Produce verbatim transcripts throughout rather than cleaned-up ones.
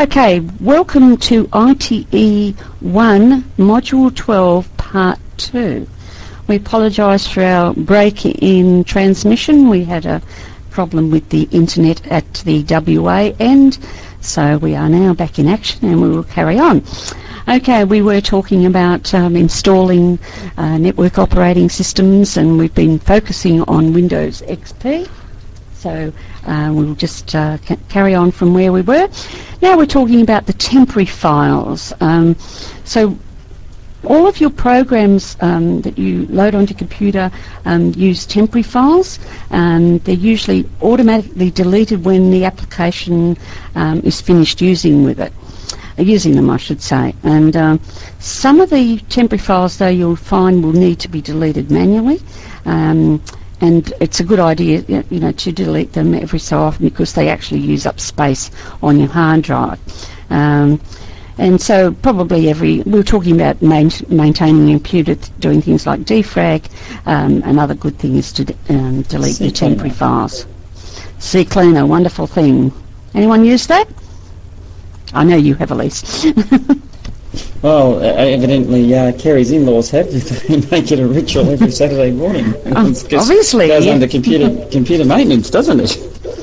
Okay, welcome to I T E one, Module twelve, Part two. We apologise for our break in transmission. We had a problem with the internet at the W A end, so we are now back in action and we will carry on. Okay, we were talking about um, installing uh, network operating systems, and we've been focusing on Windows X P. So uh, we'll just uh, ca- carry on from where we were. Now we're talking about the temporary files. Um, so all of your programs um, that you load onto your computer um, use temporary files. Um, they're usually automatically deleted when the application um, is finished using with it. Using them, I should say. And um, some of the temporary files, though, you'll find will need to be deleted manually. Um, and it's a good idea, you know, to delete them every so often because they actually use up space on your hard drive. Um, and so probably every, we were talking about main, maintaining your computer, doing things like defrag, um, another good thing is to um, delete your temporary files. CCleaner, wonderful thing. Anyone use that? I know you have, Elise. Well, uh, evidently uh, Kerry's in-laws have. They make it a ritual every Saturday morning. Um, obviously. It goes yeah. under computer computer maintenance, doesn't it?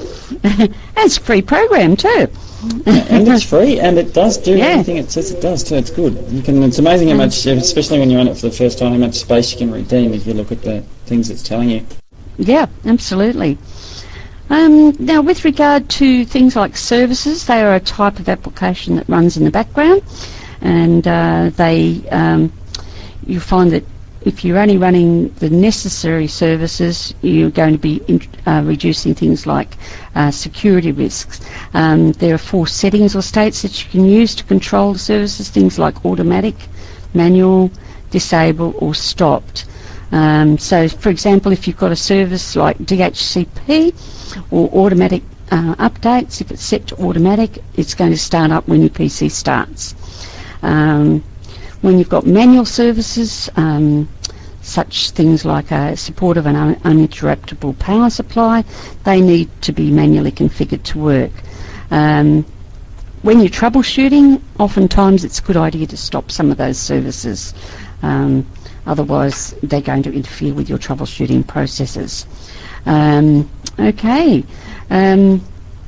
It's a free program too. And it's free, and it does do yeah. everything it says it does too. It's good. You can. It's amazing how much, especially when you're on it for the first time, how much space you can redeem if you look at the things it's telling you. Yeah, absolutely. Um, now, with regard to things like services, they are a type of application that runs in the background, and uh, they um, you find that if you're only running the necessary services, you're going to be in, uh, reducing things like uh, security risks. Um, there are four settings or states that you can use to control the services, things like automatic, manual, disable, or stopped. Um, so, for example, if you've got a service like D H C P or automatic uh, updates, if it's set to automatic, it's going to start up when your P C starts. Um, when you've got manual services, um, such things like a support of an un- uninterruptible power supply, they need to be manually configured to work. Um, when you're troubleshooting, oftentimes it's a good idea to stop some of those services. Um, Otherwise, they're going to interfere with your troubleshooting processes. Um, okay. Um,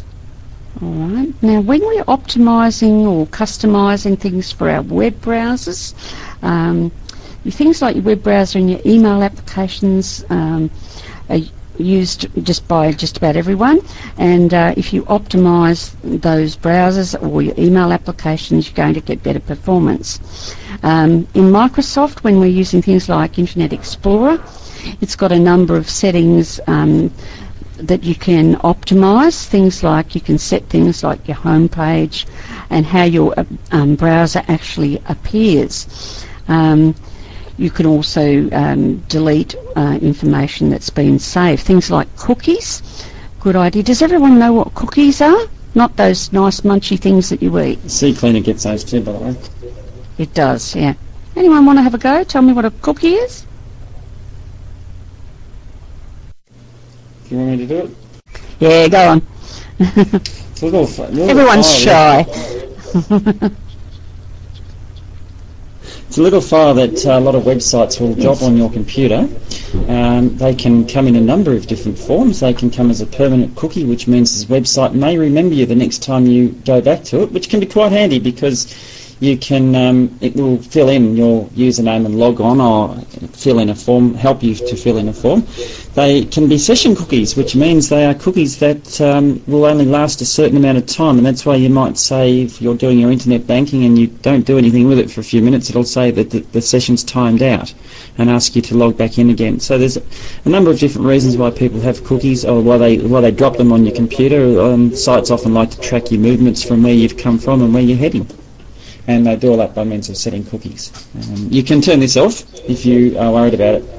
all right. Now, when we're optimising or customising things for our web browsers, um, things like your web browser and your email applications um, are used just by just about everyone. And uh, if you optimise those browsers or your email applications, you're going to get better performance. Um, in Microsoft, when we're using things like Internet Explorer, it's got a number of settings um, that you can optimise. Things like you can set things like your home page and how your um, browser actually appears. Um, You can also um, delete uh, information that's been saved. Things like cookies, good idea. Does everyone know what cookies are? Not those nice munchy things that you eat. CCleaner gets those too, by the way. It does, yeah. Anyone want to have a go? Tell me what a cookie is? Do you want me to do it? Yeah, go on. It's a little, little Everyone's file, shy. Yeah. It's a little file that uh, a lot of websites will drop on your computer. Um, they can come in a number of different forms. They can come as a permanent cookie, which means this website may remember you the next time you go back to it, which can be quite handy because you can um, it will fill in your username and log on, or fill in a form, help you to fill in a form. They can be session cookies, which means they are cookies that um, will only last a certain amount of time, and that's why you might say if you're doing your internet banking and you don't do anything with it for a few minutes, it'll say that the, the session's timed out and ask you to log back in again. So there's a number of different reasons why people have cookies, or why they why they drop them on your computer. Um, sites often like to track your movements from where you've come from and where you're heading. And they do all that by means of setting cookies. Um, you can turn this off if you are worried about it.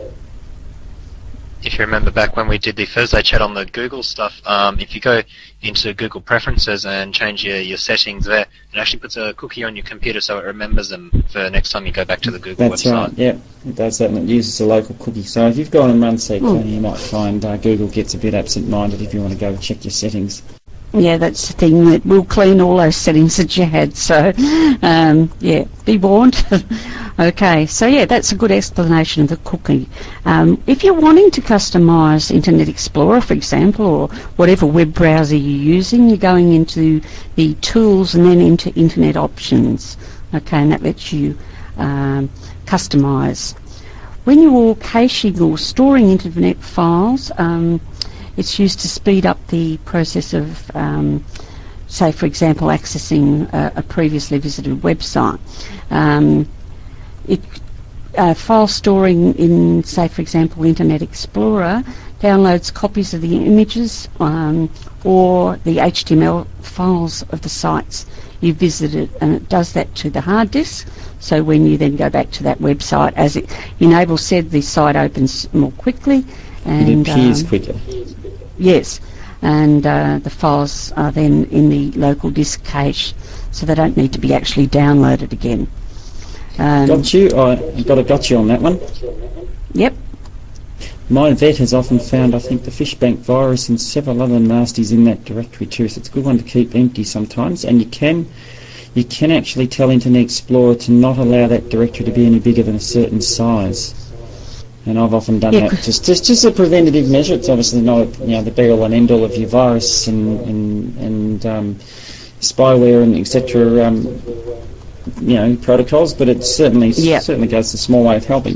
If you remember back when we did the Thursday chat on the Google stuff, um, if you go into Google Preferences and change your, your settings there, it actually puts a cookie on your computer so it remembers them for next time you go back to the Google That's website. That's right, yeah. It does that, and it uses a local cookie. So if you've gone and run CCleaner, you might find uh, Google gets a bit absent-minded if you want to go check your settings. Yeah, that's the thing, that will clean all those settings that you had. So, um, yeah, be warned. Okay, so yeah, that's a good explanation of the cookie. Um, if you're wanting to customise Internet Explorer, for example, or whatever web browser you're using, you're going into the tools and then into Internet Options. Okay, and that lets you um, customise. When you're caching or storing Internet files, um, it's used to speed up the process of, um, say, for example, accessing a, a previously visited website. Um, it, uh, file storing in, say, for example, Internet Explorer downloads copies of the images um, or the H T M L files of the sites you visited, and it does that to the hard disk. So when you then go back to that website, as it Enable said, the site opens more quickly. And, it appears um, quicker. Yes, and uh, the files are then in the local disk cache, so they don't need to be actually downloaded again. Um, got you. I got a got you on that one. Yep. My vet has often found, I think, the Fishbank virus and several other nasties in that directory too. So it's a good one to keep empty sometimes, and you can you can actually tell Internet Explorer to not allow that directory to be any bigger than a certain size. And I've often done yeah, that just, just just a preventative measure. It's obviously not, you know, the be-all and end-all of your virus and and, and um, spyware and et cetera. Um, you know, protocols, but it certainly yeah. certainly goes a small way of helping.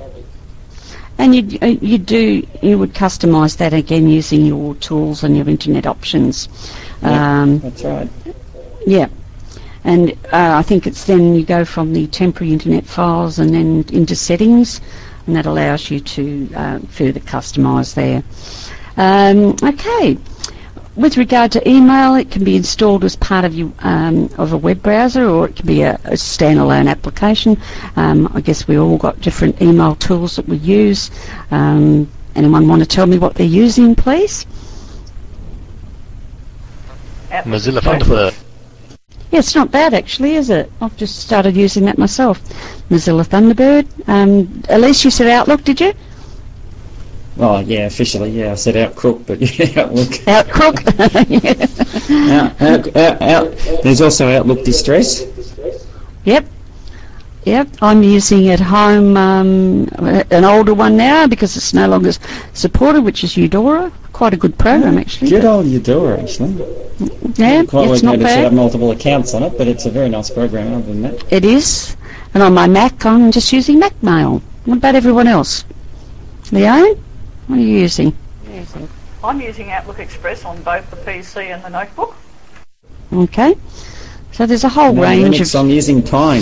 And you you do you would customise that again using your tools and your Internet Options. Yeah, um, that's right. Yeah. And uh, I think it's then you go from the temporary internet files and then into settings, and that allows you to uh, further customise there. Um, okay. With regard to email, it can be installed as part of you um, of a web browser, or it can be a, a standalone application. Um, I guess we all got different email tools that we use. Um, anyone want to tell me what they're using, please? Mozilla Thunderbird. Yeah, it's not bad actually, is it? I've just started using that myself. Mozilla Thunderbird. Um, Elise, you said Outlook, did you? Oh, yeah, officially, yeah. I said Outcrook, but yeah, Outlook. Outcrook? Yeah. Out, out, out, out. There's also Outlook Distress. Yep. Yep. I'm using at home um, an older one now because it's no longer supported, which is Eudora. Quite a good program, actually. Good old Eudora, actually. Yeah, quite it's work out not to set up bad. multiple accounts on it, but it's a very nice program other than that. It is. And on my Mac, I'm just using MacMail. What about everyone else? Leanne? What are you using? I'm using Outlook Express on both the P C and the notebook. Okay. So there's a whole No, range Linux, of... I'm using Pine.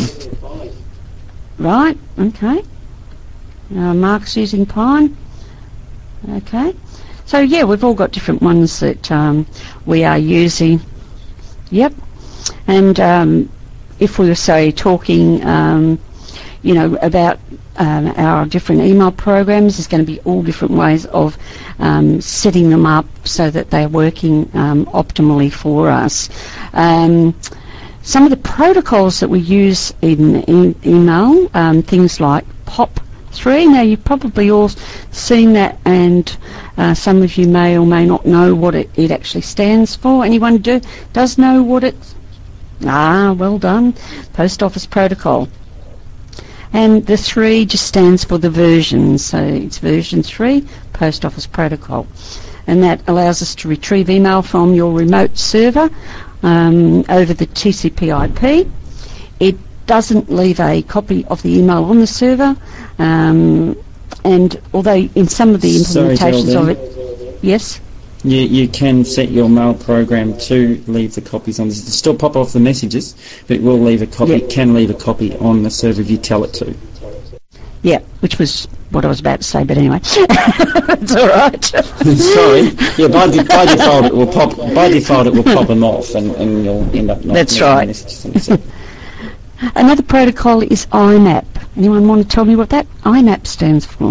Right, okay. Uh, Mark's using Pine. Okay. So, yeah, we've all got different ones that um, we are using. Yep. And um, if we were, say, talking, um, you know, about um, our different email programs, there's going to be all different ways of um, setting them up so that they're working um, optimally for us. Um, some of the protocols that we use in, in email, um, things like POP three. Now, you've probably all seen that, and uh, some of you may or may not know what it, it actually stands for. Anyone do does know what it... Ah, well done. Post Office Protocol. And the three just stands for the version. So it's version three, Post Office Protocol. And that allows us to retrieve email from your remote server um, over the T C P I P. It doesn't leave a copy of the email on the server, um, and although in some of the implementations Sorry, of it, yes, You, you can set your mail program to leave the copies on. It'll still pop off the messages, but it will leave a copy. Yep. It can leave a copy on the server if you tell it to. yeah, which was what I was about to say, but anyway, it's all right. Sorry. Yeah, by, de- by default it will pop. By default it will pop them off, and, and you'll end up not. That's getting right. messages on the server. Another protocol is I M A P. Anyone want to tell me what that I M A P stands for?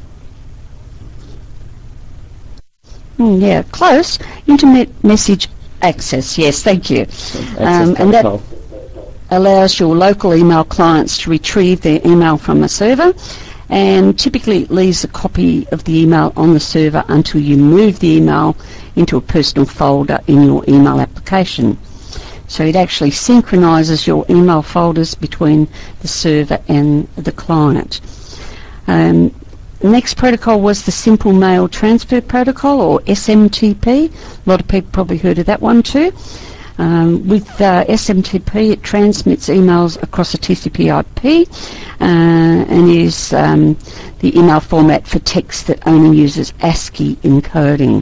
Mm, yeah, close. Internet Message Access. Yes, thank you. Um, and that allows your local email clients to retrieve their email from the server, and typically it leaves a copy of the email on the server until you move the email into a personal folder in your email application. So it actually synchronises your email folders between the server and the client. Um, next protocol was the Simple Mail Transfer Protocol, or S M T P. A lot of people probably heard of that one too. Um, with uh, S M T P, it transmits emails across a T C P I P uh, and is um, the email format for text that only uses ASCII encoding.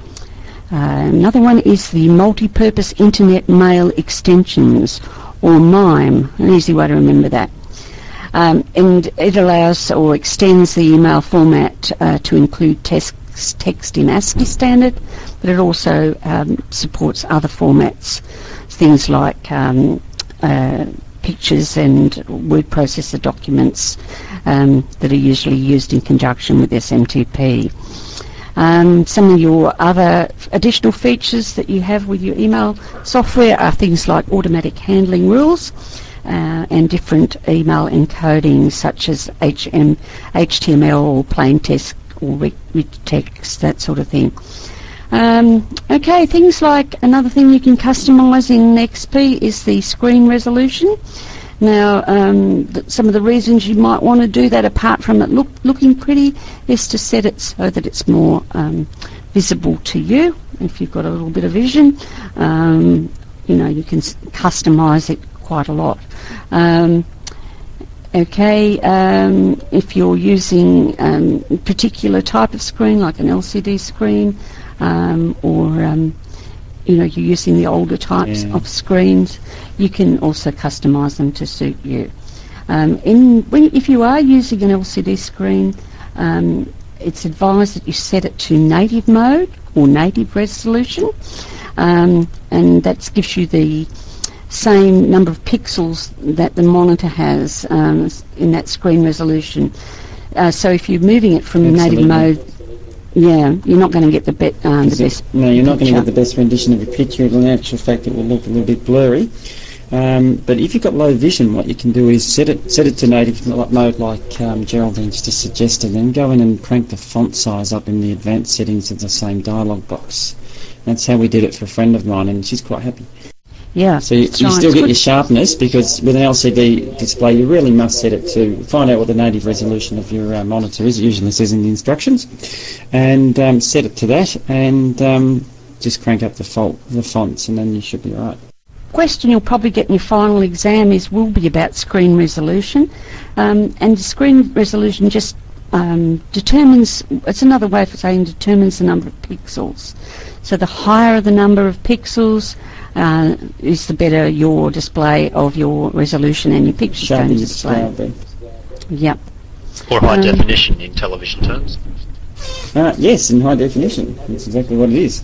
Uh, another one is the Multi-Purpose Internet Mail Extensions, or MIME, an easy way to remember that. Um, and it allows or extends the email format uh, to include text, text in ASCII standard, but it also um, supports other formats, things like um, uh, pictures and word processor documents um, that are usually used in conjunction with S M T P. Um, some of your other additional features that you have with your email software are things like automatic handling rules uh, and different email encoding, such as H M, H T M L or plain text or rich text, that sort of thing. Um, okay, things like another thing you can customise in X P is the screen resolution. Now, um, th- some of the reasons you might want to do that, apart from it look, looking pretty, is to set it so that it's more um, visible to you. If you've got a little bit of vision, um, you know, you can s- customise it quite a lot. Um, okay, um, if you're using um, a particular type of screen, like an L C D screen, um, or um, you know, you're using the older types yeah. of screens, you can also customise them to suit you. Um, in when, if you are using an L C D screen, um, it's advised that you set it to native mode or native resolution, um, and that gives you the same number of pixels that the monitor has um, in that screen resolution. Uh, so if you're moving it from Absolutely. native mode, yeah, you're not going to get the, be- um, the best No, you're not going to picture. get the best rendition of your picture. In actual fact, it will look a little bit blurry. Um, but if you've got low vision, what you can do is set it set it to native mode, like um, Geraldine's just suggested, and go in and crank the font size up in the advanced settings of the same dialog box. That's how we did it for a friend of mine, and she's quite happy. Yeah, So you, you right. still It's get good. your sharpness, because with an L C D display you really must set it to find out what the native resolution of your uh, monitor is. It usually says in the instructions, and um, set it to that, and um, just crank up the, font, the fonts, and then you should be all right. Question you'll probably get in your final exam is will be about screen resolution, um, and screen resolution just um, determines, it's another way of saying determines the number of pixels. So the higher the number of pixels uh, is the better your display of your resolution and your picture's going Sharpen to your display. display. will be. Yep. Or high Um, definition in television terms. Uh, yes, in high definition. That's exactly what it is.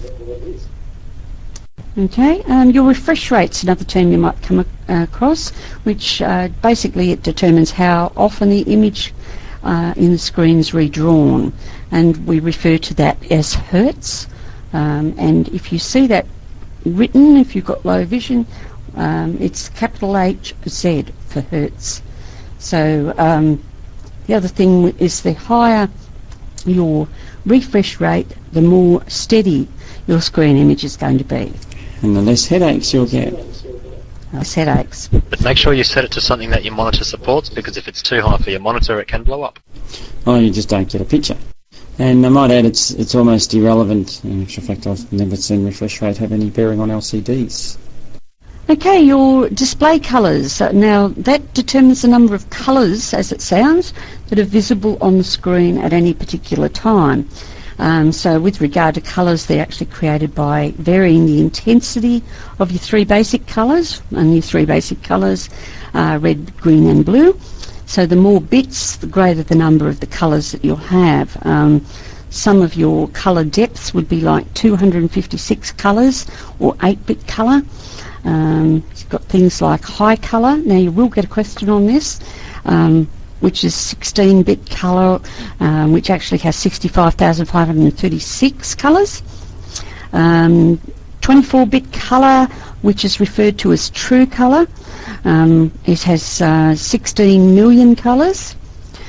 Okay, um, your refresh rate's another term you might come ac- uh, across, which uh, basically it determines how often the image uh, in the screen is redrawn, and we refer to that as hertz. Um, and if you see that written, if you've got low vision, um, it's capital H Z for hertz. So um, the other thing is the higher your refresh rate, the more steady your screen image is going to be. And the less headaches you'll get. Less headaches. But make sure you set it to something that your monitor supports, because if it's too high for your monitor, it can blow up. Oh, you just don't get a picture. And I might add, it's it's almost irrelevant. In actual fact, I've never seen refresh rate have any bearing on L C Ds. Okay, your display colours. Uh, now, that determines the number of colours, as it sounds, that are visible on the screen at any particular time. Um, so with regard to colours, they're actually created by varying the intensity of your three basic colours, and your three basic colours are red, green and blue. So the more bits, the greater the number of the colours that you'll have. Um, some of your colour depths would be like two hundred fifty-six colours or eight bit colour. Um, you've got things like high colour. Now you will get a question on this. Um, which is sixteen bit colour, um, which actually has sixty-five thousand five hundred thirty-six colours. Um, twenty-four bit colour, which is referred to as true colour. Um, it has uh, sixteen million colours.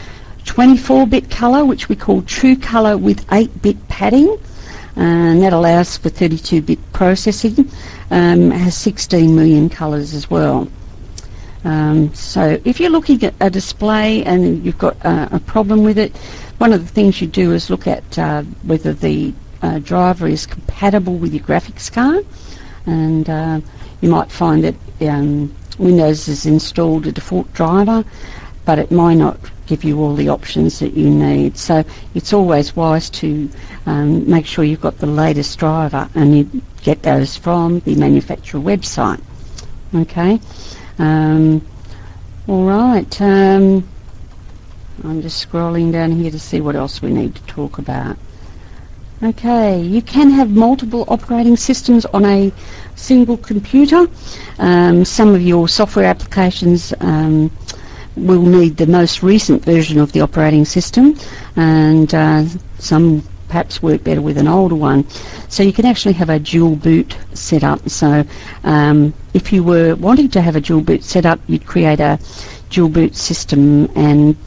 twenty-four bit colour, which we call True Colour with eight bit padding, and that allows for thirty-two bit processing. Um, it has sixteen million colours as well. Um, so if you're looking at a display and you've got uh, a problem with it, one of the things you do is look at uh, whether the uh, driver is compatible with your graphics card, and uh, you might find that um, Windows has installed a default driver, but it might not give you all the options that you need. So it's always wise to um, make sure you've got the latest driver, and you get those from the manufacturer website. Okay. Um, all right. Um, I'm just scrolling down here to see what else we need to talk about. Okay, you can have multiple operating systems on a single computer. Um, some of your software applications um, will need the most recent version of the operating system, and uh, some perhaps work better with an older one. So you can actually have a dual boot set up. So um, if you were wanting to have a dual boot set up, you'd create a dual boot system. And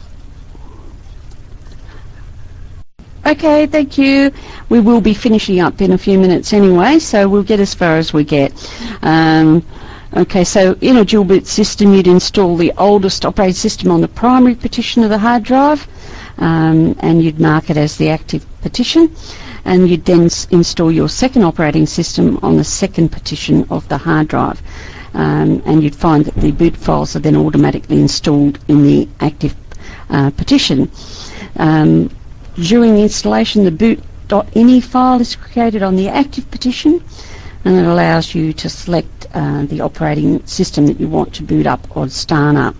okay, thank you. We will be finishing up in a few minutes anyway, so we'll get as far as we get. Um, okay, so in a dual boot system, you'd install the oldest operating system on the primary partition of the hard drive, um, and you'd mark it as the active partition, and you'd then s install your second operating system on the second partition of the hard drive, um, and you'd find that the boot files are then automatically installed in the active uh, partition. Um, during the installation, the boot.ini file is created on the active partition, and it allows you to select uh, the operating system that you want to boot up or start up.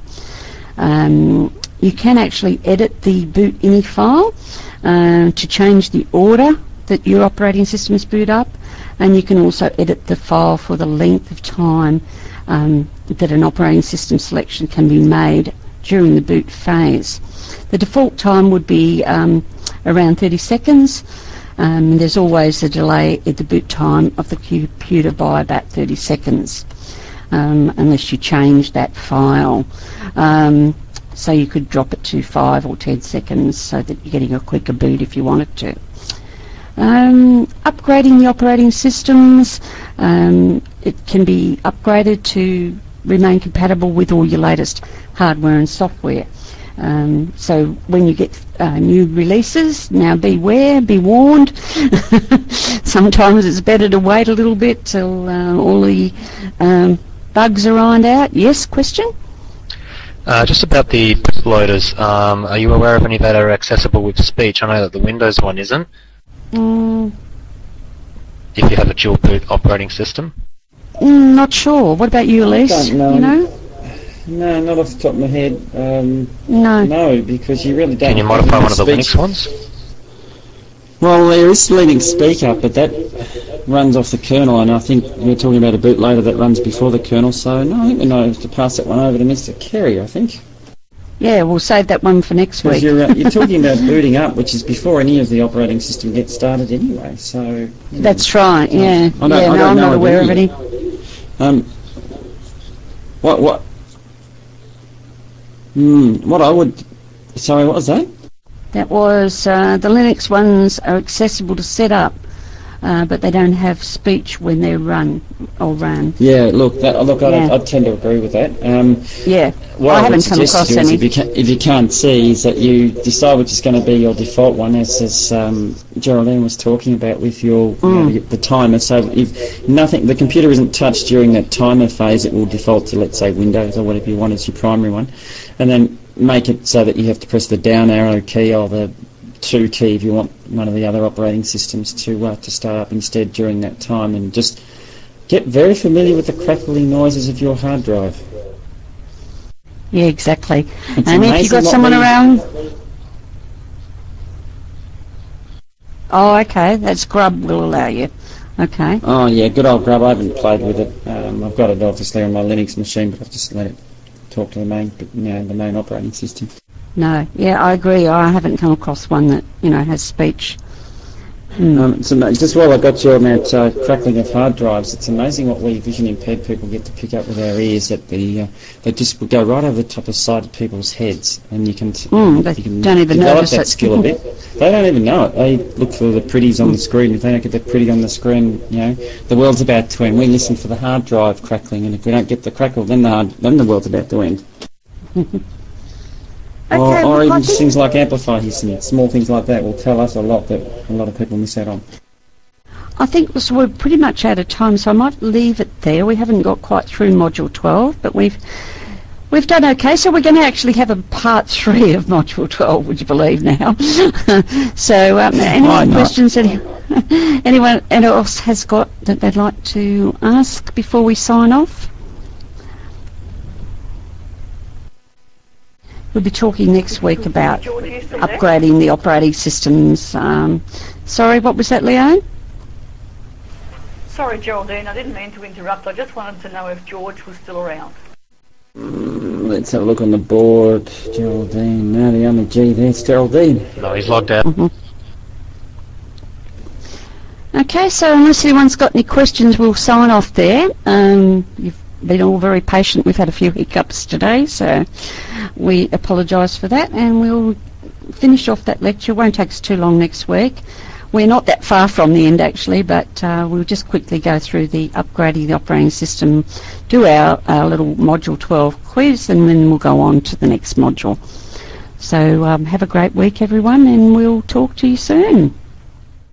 Um, you can actually edit the boot.ini file uh, to change the order that your operating system is boot up, and you can also edit the file for the length of time um, that an operating system selection can be made during the boot phase. The default time would be um, around thirty seconds. Um, there's always a delay at the boot time of the computer by about thirty seconds, um, unless you change that file. Um, so you could drop it to five or ten seconds so that you're getting a quicker boot if you wanted to. Um, upgrading the operating systems, um, it can be upgraded to remain compatible with all your latest hardware and software. Um, so when you get uh, new releases, now beware, be warned. Sometimes it's better to wait a little bit till uh, all the um, bugs are ironed out. Yes, question? Uh, just about the bootloaders, um, are you aware of any that are accessible with speech? I know that the Windows one isn't. Mm. If you have a dual boot operating system? Mm, not sure. What about you, Elise? I don't know. You know? No, not off the top of my head. Um, no. No, because you really don't. Can you modify one of the speech. Linux ones? Well, there is Linux Speak Up, but that runs off the kernel, and I think we're talking about a bootloader that runs before the kernel, so no, I think we know to pass that one over to Mister Kerry, I think. Yeah, we'll save that one for next week. You're, uh, you're talking about booting up, which is before any of the operating system gets started anyway, so... You know. That's right, yeah. I don't, yeah, I no, don't I'm know not aware of any. Um, what, what... Hmm, what I would... Sorry, what was that? That was, uh, the Linux ones are accessible to set up, uh, but they don't have speech when they're run or ran. Yeah, look, that, look, I, Yeah. I tend to agree with that. Um, Yeah, what I I, haven't would come suggest across to do is any. if you, can, if you can't see, is that you decide which is going to be your default one, as, as um, Geraldine was talking about with your you know, Mm. the timer. So if nothing, the computer isn't touched during that timer phase, it will default to, let's say, Windows or whatever you want as your primary one, and then make it so that you have to press the down arrow key or the two key if you want one of the other operating systems to uh, to start up instead during that time, and just get very familiar with the crackling noises of your hard drive. Yeah, exactly. It's And if you've amazing got what someone we- around... Oh, okay, that's Grub will allow you. Okay. Oh yeah, good old Grub. I haven't played with it. Um, I've got it obviously on my Linux machine, but I've just let it talk to the main, you know, the main operating system. No, yeah, I agree. I haven't come across one that, you know, has speech. Um, it's ama- just while I got you on that uh, crackling of hard drives, it's amazing what we vision impaired people get to pick up with our ears. That the uh, they just would go right over the top of sighted people's heads, and you can, t- Mm, they you can don't even develop notice that it. skill a bit. They don't even know it. They look for the pretties on the screen. If they don't get the pretty on the screen, you know, the world's about to end. We listen for the hard drive crackling, and if we don't get the crackle, then the hard, then the world's about to end. or Okay, or well, even I just think- things like amplify hissing. Small things like that will tell us a lot that a lot of people miss out on. I think so we're pretty much out of time, so I might leave it there. We haven't got quite through Module twelve, but we've we've done okay. So we're going to actually have a part three of Module twelve, would you believe now? So um, any Why not? questions any, anyone else has got that they'd like to ask before we sign off? We'll be talking next week about George, are you still there? upgrading the operating systems. Um, sorry, what was that, Leanne? Sorry, Geraldine, I didn't mean to interrupt. I just wanted to know if George was still around. Let's have a look on the board. Geraldine. No, the only G there's Geraldine. No, he's logged out. Okay, so unless anyone's got any questions, we'll sign off there. Um, you've been all very patient. We've had a few hiccups today, so we apologise for that, and we'll finish off that lecture. Won't take us too long next week. We're not that far from the end, actually, but uh, we'll just quickly go through the upgrading the operating system, do our, our little Module twelve quiz, and then we'll go on to the next module. So um, have a great week, everyone, and we'll talk to you soon.